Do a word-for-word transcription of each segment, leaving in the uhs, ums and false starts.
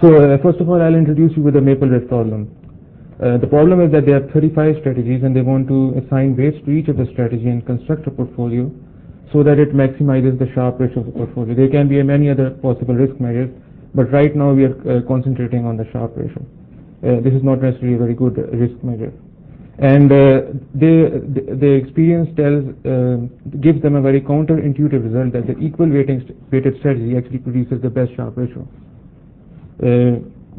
So uh, first of all, I'll introduce you with the maple red problem. Uh, the problem is that there are thirty-five strategies and they want to assign weights to each of the strategy and construct a portfolio so that it maximizes the Sharpe ratio of the portfolio. There can be many other possible risk measures, but right now we are uh, concentrating on the Sharpe ratio. Uh, this is not necessarily a very good uh, risk measure. And uh, they, the, the experience tells, uh, gives them a very counterintuitive result that the equal weighting st weighted strategy actually produces the best Sharpe ratio. Uh,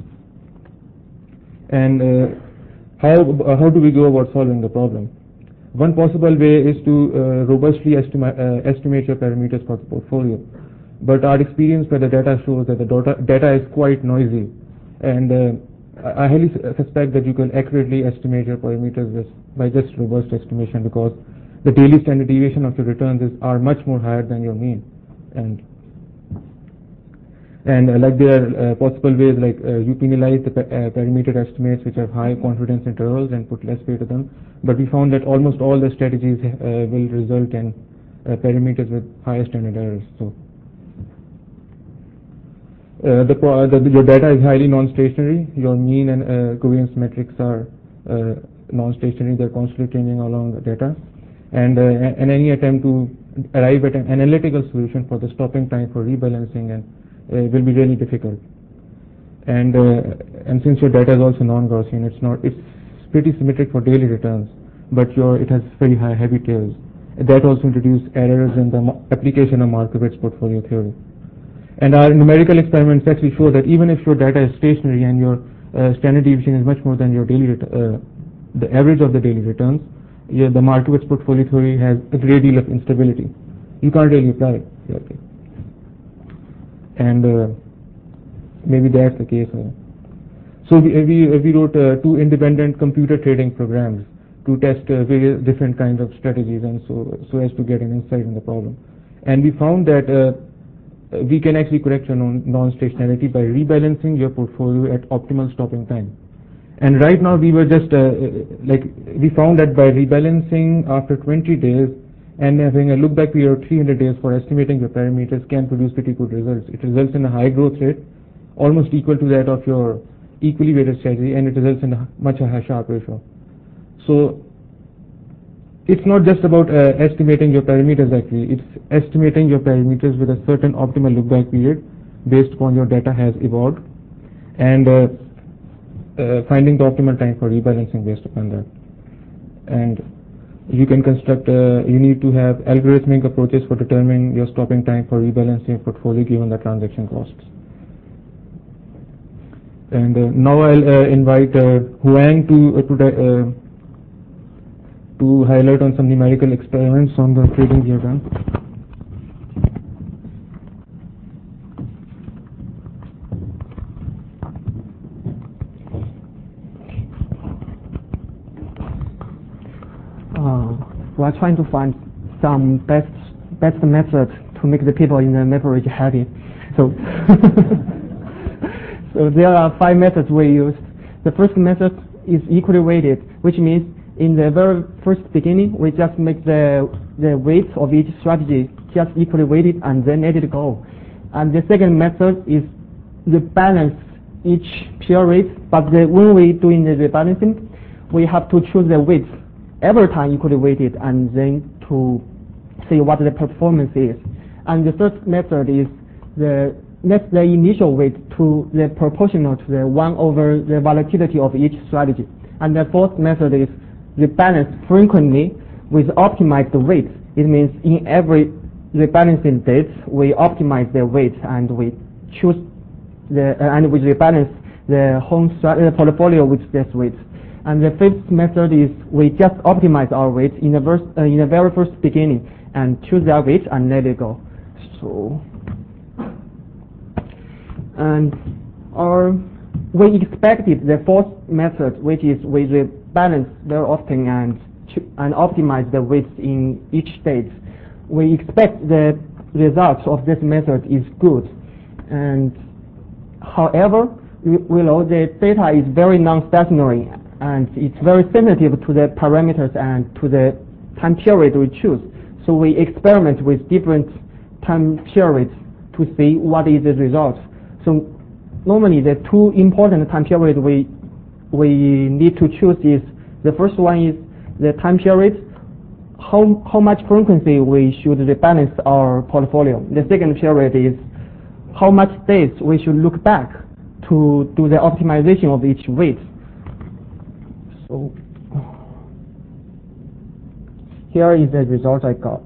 and uh, how, uh, how do we go about solving the problem? One possible way is to uh, robustly estima uh, estimate your parameters for the portfolio. But our experience with the data shows that the data, data is quite noisy, and uh, I highly suspect that you can accurately estimate your parameters just by just robust estimation, because the daily standard deviation of your returns is, are much more higher than your mean. And and uh, like there are uh, possible ways, like uh, you penalize the pa uh, parameter estimates which have high confidence intervals and put less weight to them. But we found that almost all the strategies uh, will result in uh, parameters with higher standard errors. So. Uh, the, uh, the, your data is highly non-stationary. Your mean and uh, covariance metrics are uh, non-stationary. They're constantly changing along the data. And, uh, and any attempt to arrive at an analytical solution for the stopping time for rebalancing and uh, will be really difficult. And, uh, and since your data is also non-Gaussian, it's not, it's pretty symmetric for daily returns, but your, it has very high heavy tails. That also introduces errors in the application of Markowitz portfolio theory. And our numerical experiments actually show that even if your data is stationary and your uh, standard deviation is much more than your daily uh, the average of the daily returns, yeah, the Markowitz portfolio theory has a great deal of instability. You can't really apply it. Okay. And uh, maybe that's the case. Uh. So we, we, we wrote uh, two independent computer trading programs to test uh, various different kinds of strategies, and so so as to get an insight in the problem. And we found that uh, we can actually correct your non-stationarity by rebalancing your portfolio at optimal stopping time. And right now we were just, uh, like, we found that by rebalancing after twenty days and having a look back period of three hundred days for estimating your parameters can produce pretty good results. It results in a high growth rate, almost equal to that of your equally weighted strategy, and it results in a much higher Sharpe ratio. So it's not just about uh, estimating your parameters actually, it's estimating your parameters with a certain optimal look-back period based upon your data has evolved, and uh, uh, finding the optimal time for rebalancing based upon that. And you can construct, uh, you need to have algorithmic approaches for determining your stopping time for rebalancing your portfolio given the transaction costs. And uh, now I'll uh, invite uh, Huang to, uh, to uh, to highlight on some numerical experiments on the trading we have done. Uh, we are trying to find some best best method to make the people in the MapleRidge happy. So, so there are five methods we used. The first method is equally weighted, which means in the very first beginning, we just make the the weights of each strategy just equally weighted and then let it go. And the second method is the balance each period, but the, when we doing the rebalancing, we have to choose the weights every time equally weighted and then to see what the performance is. And the third method is the let the initial weight to the proportional to the one over the volatility of each strategy. And the fourth method is rebalance frequently with optimized weights. It means in every rebalancing date, we optimize the weight and we choose the uh, and we rebalance the whole uh, portfolio with this weight. And the fifth method is we just optimize our weight in the first, uh, in the very first beginning and choose that weight and let it go. So, and our we expected the fourth method, which is we rebalance very often and and optimize the weights in each state. We expect the results of this method is good, and however, we, we know the data is very non-stationary and it's very sensitive to the parameters and to the time period we choose. So we experiment with different time periods to see what is the result. So normally the two important time periods we we need to choose is, the first one is the time period, how how much frequency we should rebalance our portfolio. The second period is how much days we should look back to do the optimization of each weight. So here is the result I got.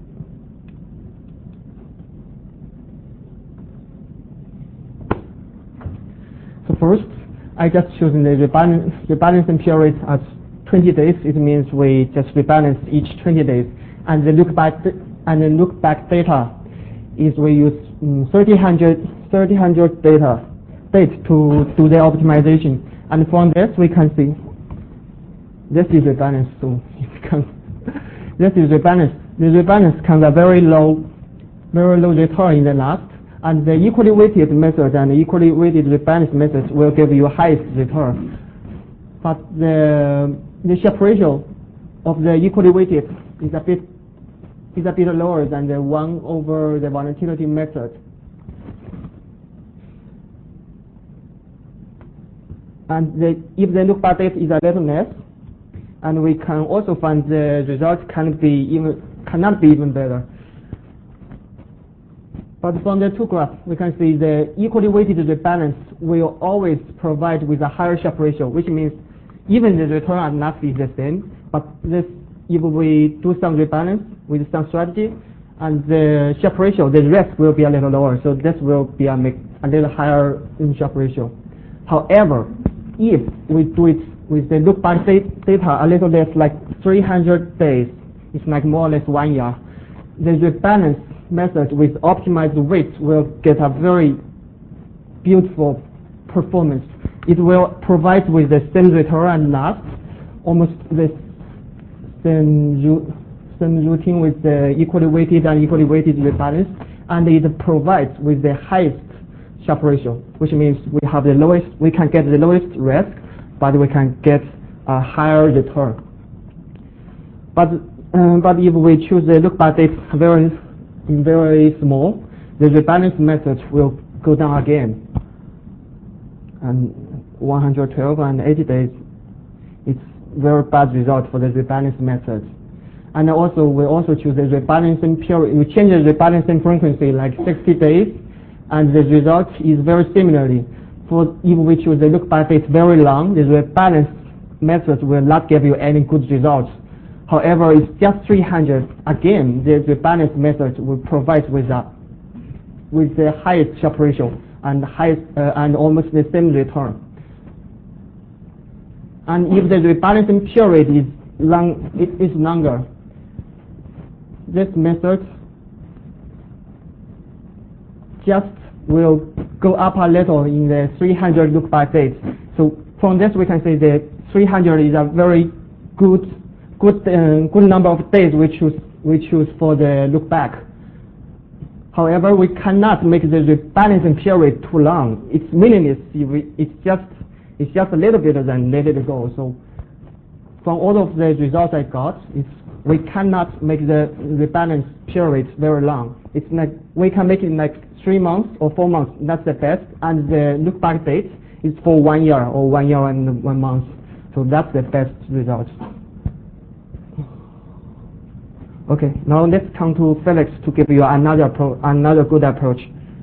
So first, I just chosen the rebalance, rebalancing period as twenty days. It means we just rebalance each twenty days, and the look back and the look back data is we use um, thirty hundred data date to do the optimization, and from this we can see this is rebalance. So it comes, this is rebalance. The rebalance comes a very low, very low return in the last. And the equally weighted method and the equally weighted rebalance method will give you highest return. But the the Sharpe ratio of the equally weighted is a bit is a bit lower than the one over the volatility method. And the, if the look back date is a little less, and we can also find the results can be even cannot be even better. But from the two graphs, we can see the equally weighted rebalance will always provide with a higher Sharpe ratio, which means even the return are not be the same. But this, if we do some rebalance with some strategy, and the Sharpe ratio, the risk will be a little lower. So this will be a, make a little higher in Sharpe ratio. However, if we do it with the look back data a little less, like three hundred days, it's like more or less one year, the rebalance method with optimized weights will get a very beautiful performance. It will provide with the same return and last, almost the same, same routine with the equally weighted and equally weighted rebalance, and it provides with the highest Sharpe ratio, which means we have the lowest, we can get the lowest risk, but we can get a higher return. But um, but if we choose the look back date very very small, the rebalance method will go down again. And one hundred twelve and eighty days, it's very bad result for the rebalance method. And also, we also choose the rebalancing period. We change the rebalancing frequency like sixty days, and the result is very similarly. For if we choose the look back date very long, the rebalance method will not give you any good results. However, it's just three hundred. Again, the rebalance method will provide with a with the highest Sharpe ratio and highest uh, and almost the same return. And if the rebalancing period is long, it is longer, this method just will go up a little in the three hundred look back date. So from this, we can say that three hundred is a very good. Good, uh, good number of days we choose we choose for the look back. However, we cannot make the rebalancing period too long. It's meaningless. It's just it's just a little bit than let it go. So from all of the results I got, it's we cannot make the rebalance period very long. It's like we can make it like three months or four months. That's the best, and the look back date is for one year or one year and one month. So that's the best result. Okay, now let's come to Felix to give you another pro another good approach.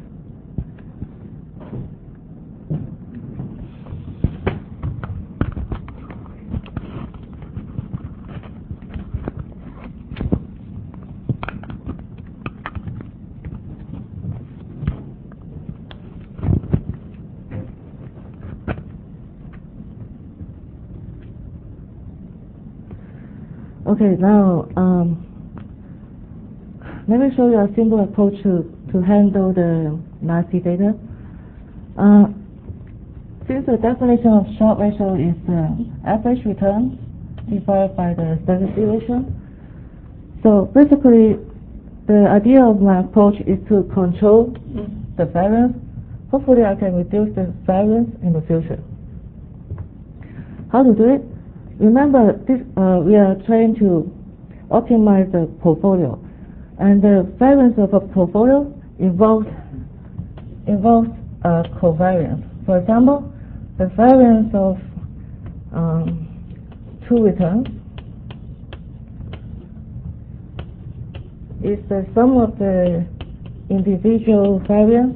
Okay, now um, let me show you a simple approach to, to handle the nasty data. Uh, since the definition of Sharpe ratio is uh, average return divided by the standard deviation, so basically the idea of my approach is to control the variance. Hopefully I can reduce the variance in the future. How to do it? Remember, this, uh, we are trying to optimize the portfolio. And the variance of a portfolio involves involves uh, covariance. For example, the variance of um, two returns is the sum of the individual variance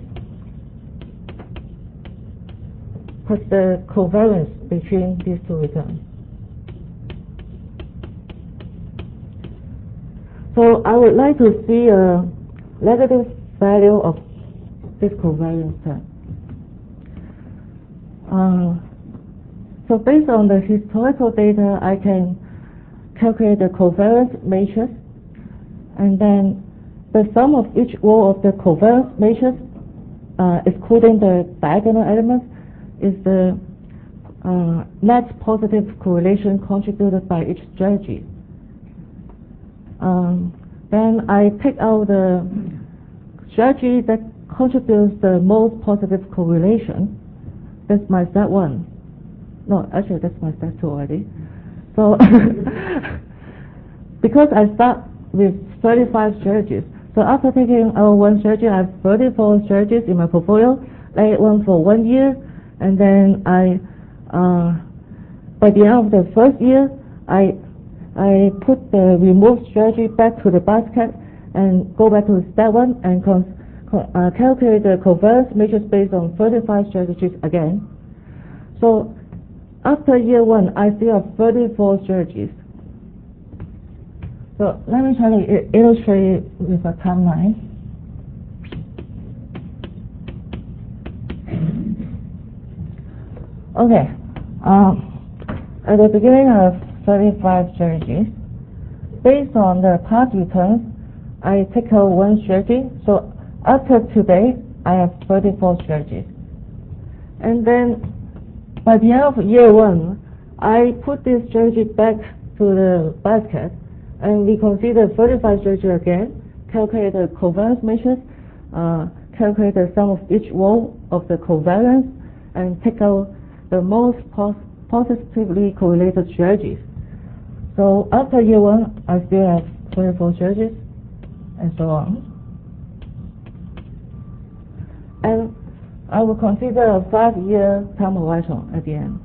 plus the covariance between these two returns. So I would like to see a negative value of this covariance term. Uh, so based on the historical data, I can calculate the covariance matrix, and then the sum of each row of the covariance matrix, uh, excluding the diagonal elements, is the uh, net positive correlation contributed by each strategy. Um, then I take out the strategy that contributes the most positive correlation. That's my step one. No, actually that's my step two already. So because I start with thirty-five strategies, so after taking out one strategy, I have thirty-four strategies in my portfolio. I one for one year, and then I, uh, by the end of the first year, I I put the removed strategy back to the basket and go back to step one and con con uh, calculate the covariance matrix based on thirty-five strategies again. So after year one, I still have thirty-four strategies. So let me try to illustrate with a timeline. Okay, um, at the beginning I have thirty-five strategies. Based on the past returns, I take out one strategy. So after today, I have thirty-four strategies. And then by the end of year one, I put this strategy back to the basket, and we consider thirty-five strategies again, calculate the covariance matrix, uh, calculate the sum of each row of the covariance, and take out the most pos positively correlated strategies. So after year one, I still have thirty-four strategies, and so on. And I will consider a five-year time horizon at the end.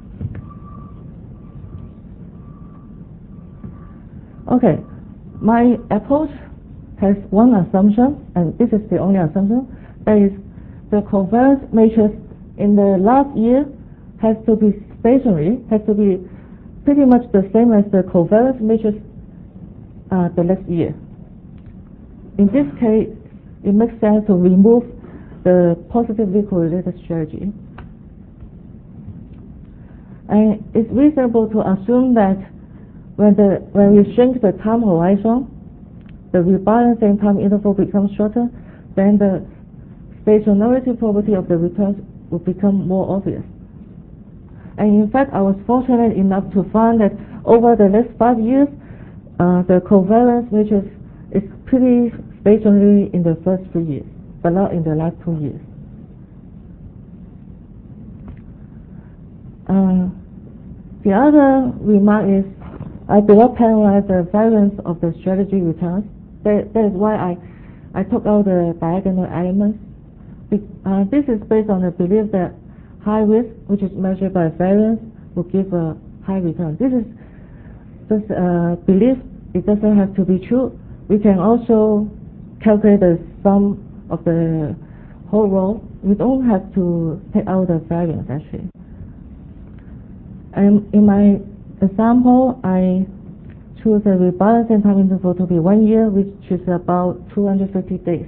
Okay, my approach has one assumption, and this is the only assumption, that is the covariance matrix in the last year has to be stationary, has to be pretty much the same as the covariance matrix uh, the next year. In this case, it makes sense to remove the positively correlated strategy. And it's reasonable to assume that when the when we shrink the time horizon, the rebalancing time interval becomes shorter, then the stationarity property of the returns will become more obvious. And in fact, I was fortunate enough to find that over the next five years, uh, the covariance matrix is pretty stationary in the first three years, but not in the last two years. Uh, the other remark is I do not penalize the variance of the strategy returns. That, that is why I, I took out the diagonal elements. Be, uh, this is based on the belief that high risk, which is measured by variance, will give a high return. This is this uh, belief. It doesn't have to be true. We can also calculate the sum of the whole row. We don't have to take out the variance actually. And in my example, I choose a rebalancing time interval to be one year, which is about two hundred fifty days.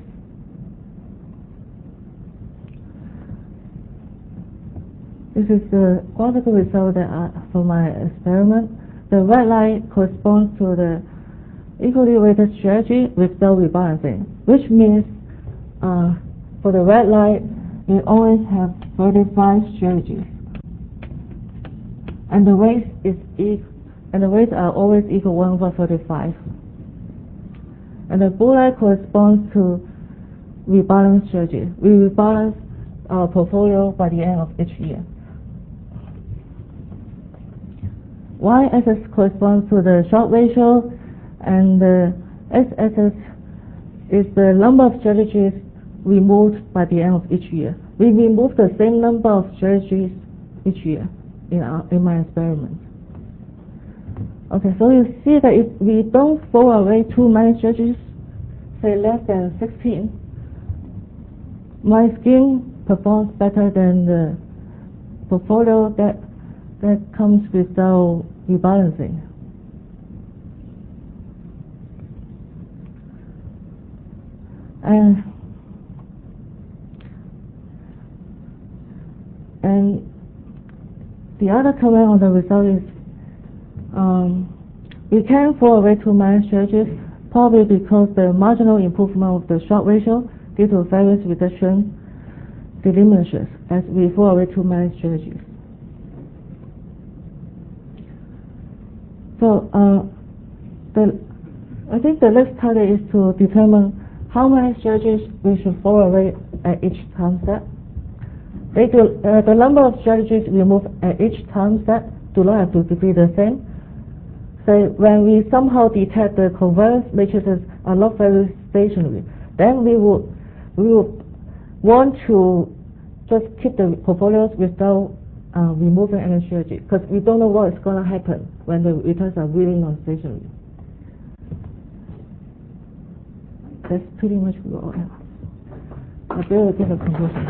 This is the graphical result that I, for my experiment. The red line corresponds to the equally weighted strategy without rebalancing, which means uh, for the red line, we always have thirty-five strategies, and the weight is equal, and the weights are always equal one over thirty-five. And the blue line corresponds to rebalance strategy. We rebalance our portfolio by the end of each year. Y-axis corresponds to the Sharpe ratio, and the x-axis is the number of strategies removed by the end of each year. we remove the same number of strategies each year in, our, in my experiment. Okay, so you see that if we don't throw away too many strategies, say less than sixteen, my scheme performs better than the portfolio that that comes without rebalancing. And and the other comment on the result is um, we can throw away too many strategies, probably because the marginal improvement of the Sharpe ratio due to variance reduction diminishes as we throw away too many strategies. So uh, the, I think the next target is to determine how many strategies we should throw away at each time step. They do, uh, the number of strategies removed at each time step do not have to be the same. So when we somehow detect the covariance matrices are not very stationary, then we will we will want to just keep the portfolios without uh, removing any strategy, because we don't know what is going to happen when the returns are really non-stationary. That's pretty much what I have. I will give a conclusion.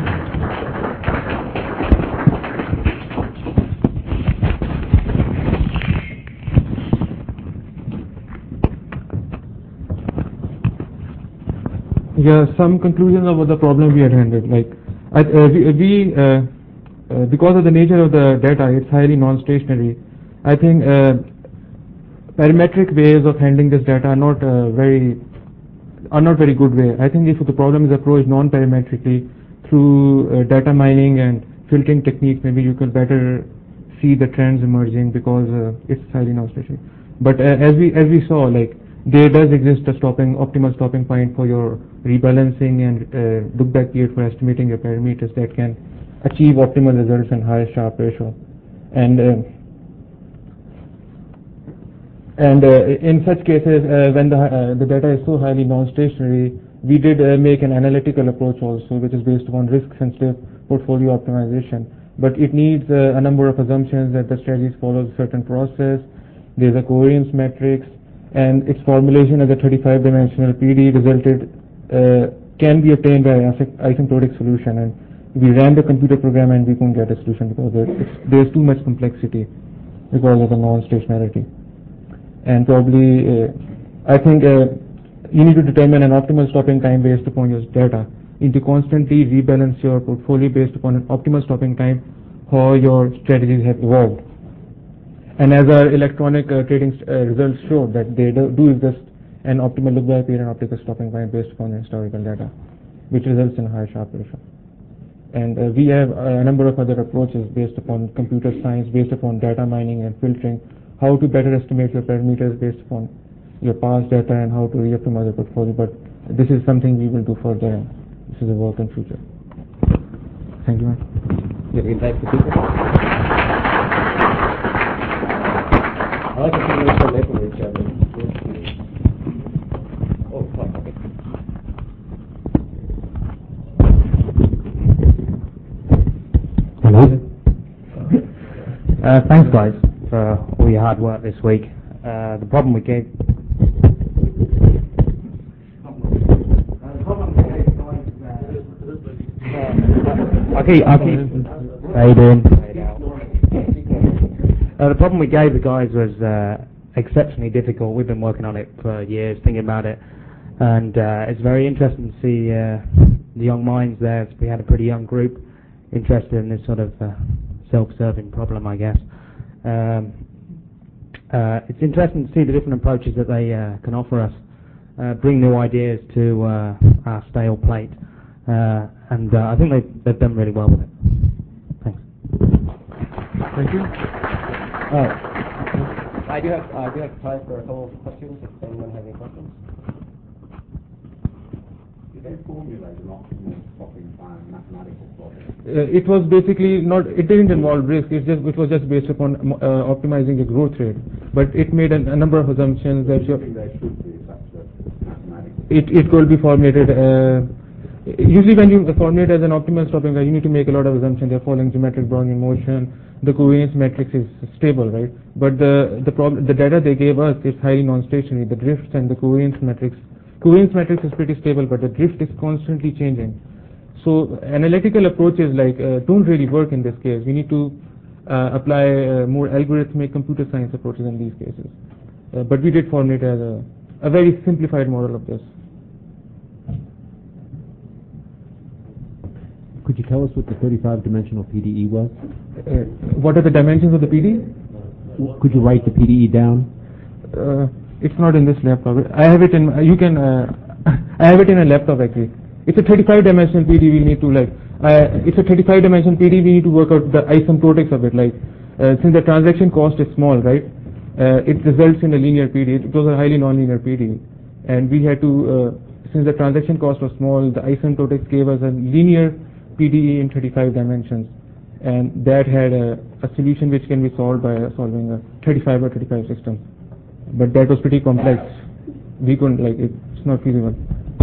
Yeah, some conclusions about the problem we had handled. Like, I, uh, we, we uh, uh, because of the nature of the data, it's highly non-stationary. I think uh, parametric ways of handling this data are not uh, very are not very good way. I think if the problem is approached non-parametrically through uh, data mining and filtering techniques, maybe you could better see the trends emerging because uh, it's highly non-stationary. But uh, as we as we saw, like, there does exist a stopping optimal stopping point for your rebalancing and uh, look-back period for estimating your parameters that can achieve optimal results and higher Sharpe ratio. And uh, and uh, in such cases, uh, when the uh, the data is so highly non-stationary, we did uh, make an analytical approach also, which is based upon risk-sensitive portfolio optimization. But it needs uh, a number of assumptions that the strategies follow a certain process. There's a covariance matrix, and its formulation as a thirty-five dimensional P D resulted uh, can be obtained by an asymptotic solution. And we ran the computer program and we couldn't get a solution because it's, there's too much complexity because of the non-stationarity. And probably, uh, I think uh, you need to determine an optimal stopping time based upon your data. You need to constantly rebalance your portfolio based upon an optimal stopping time, how your strategies have evolved. And as our electronic uh, trading uh, results show, that they do, do exist an optimal look-back period and optimal stopping point based upon the historical data, which results in a high Sharpe ratio. And uh, we have a number of other approaches based upon computer science, based upon data mining and filtering, how to better estimate your parameters based upon your past data and how to re-optimize your portfolio. But this is something we will do further, and this is a work in future. Thank you, man. Yeah, we'd like to keep it. I like to see you so away from each other. Oh, fuck. Hello. Uh, thanks, guys, for all your hard work this week. Uh, the problem we gave. Okay, okay. How you doing? Uh, the problem we gave the guys was uh, exceptionally difficult. We've been working on it for years, thinking about it, and uh, it's very interesting to see uh, the young minds there. We had a pretty young group interested in this sort of uh, self-serving problem, I guess. Um, uh, it's interesting to see the different approaches that they uh, can offer us, uh, bring new ideas to uh, our stale plate, uh, and uh, I think they've, they've done really well with it. Thanks. Thank you. Uh, I do have I do have time for a couple of questions if anyone has any questions. Did they formulate an optimal stopping time mathematical problem? Uh, it was basically not. It didn't involve risk. It just it was just based upon uh, optimizing the growth rate. But it made an, a number of assumptions that Do you think there should be such a mathematical? it it could be formulated. Uh, Usually when you formulate as an optimal stopping guide, you need to make a lot of assumptions. They're following geometric Brownian motion. The covariance matrix is stable, right? But the the problem, the data they gave us is highly non-stationary. The drifts and the covariance matrix, covariance matrix is pretty stable, but the drift is constantly changing. So analytical approaches like uh, don't really work in this case. We need to uh, apply uh, more algorithmic computer science approaches in these cases. Uh, but we did formulate as a, a very simplified model of this. Could you tell us what the thirty-five dimensional P D E was? Uh, what are the dimensions of the P D E? Could you write the P D E down? Uh, it's not in this laptop. I have it in. You can. Uh, I have it in a laptop actually. It's a thirty-five dimensional P D E. We need to like. Uh, it's a thirty-five dimensional P D E. We need to work out the asymptotics of it. Like, uh, since the transaction cost is small, right? Uh, it results in a linear P D E. It was a highly nonlinear P D E, and we had to. Uh, since the transaction cost was small, the asymptotics gave us a linear P D E in thirty-five dimensions, and that had a, a solution which can be solved by solving a thirty-five by thirty-five system. But that was pretty complex. We couldn't like it, it's not feasible.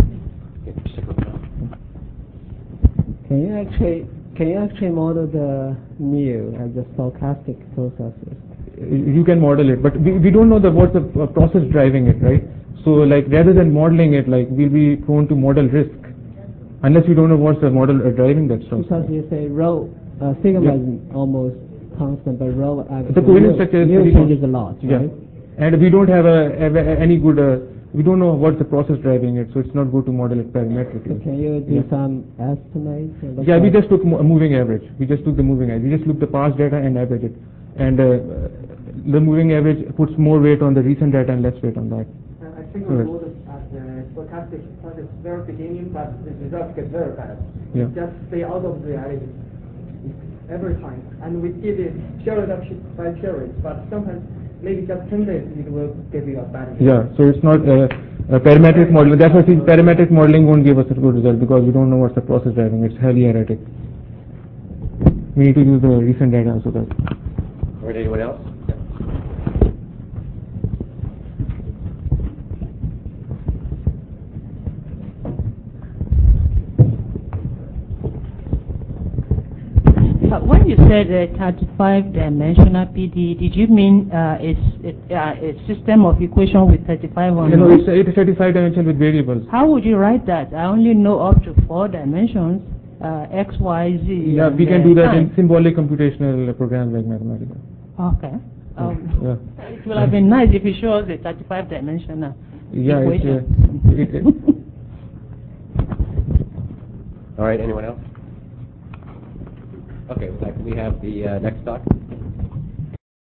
Can you actually can you actually model the mu as the stochastic processes? You can model it, but we, we don't know the what's the uh, process driving it, right? So like rather than modeling it, like we'll be prone to model risk. Unless you don't know what's the model uh, driving that stuff. Because you say rho, uh, sigma Yeah. is almost constant, but rho actually The covariance structure is mu pretty changes a constant. lot, Yeah. right? And we don't have a, a, any good, uh, we don't know what's the process driving it, so it's not good to model it parametrically. So can you do Yeah. some estimates? or look Yeah, we at- just took mo- a moving average. We just took the moving average. We just looked the past data and average it. And uh, the moving average puts more weight on the recent data and less weight on that. I think we we Okay. model at the stochastic at the very beginning, but the results get very bad. Yeah. Just stay out of reality every time. And we did it period by period, but sometimes maybe just ten days it will give you a bad result. Yeah, so it's not uh, a parametric modeling. That's why I think parametric modeling won't give us a good result because we don't know what's the process driving. It's highly erratic. We need to use the recent data also. That. All right, anyone else? Yeah. Uh, when you said uh, thirty-five dimensional P D E, did you mean uh, a, s- a, uh, a system of equation with thirty-five on You know, it? it's, it's a thirty-five dimension with variables. How would you write that? I only know up to four dimensions, uh, x, y, z. Yeah, and, we can uh, do that time. in symbolic computational programs like Mathematica. Okay. Um, Yeah. It would have been nice if you show us a thirty-five dimensional Yeah, it's, equation. uh, it, it, All right, anyone else? Okay, like we have the uh, next talk.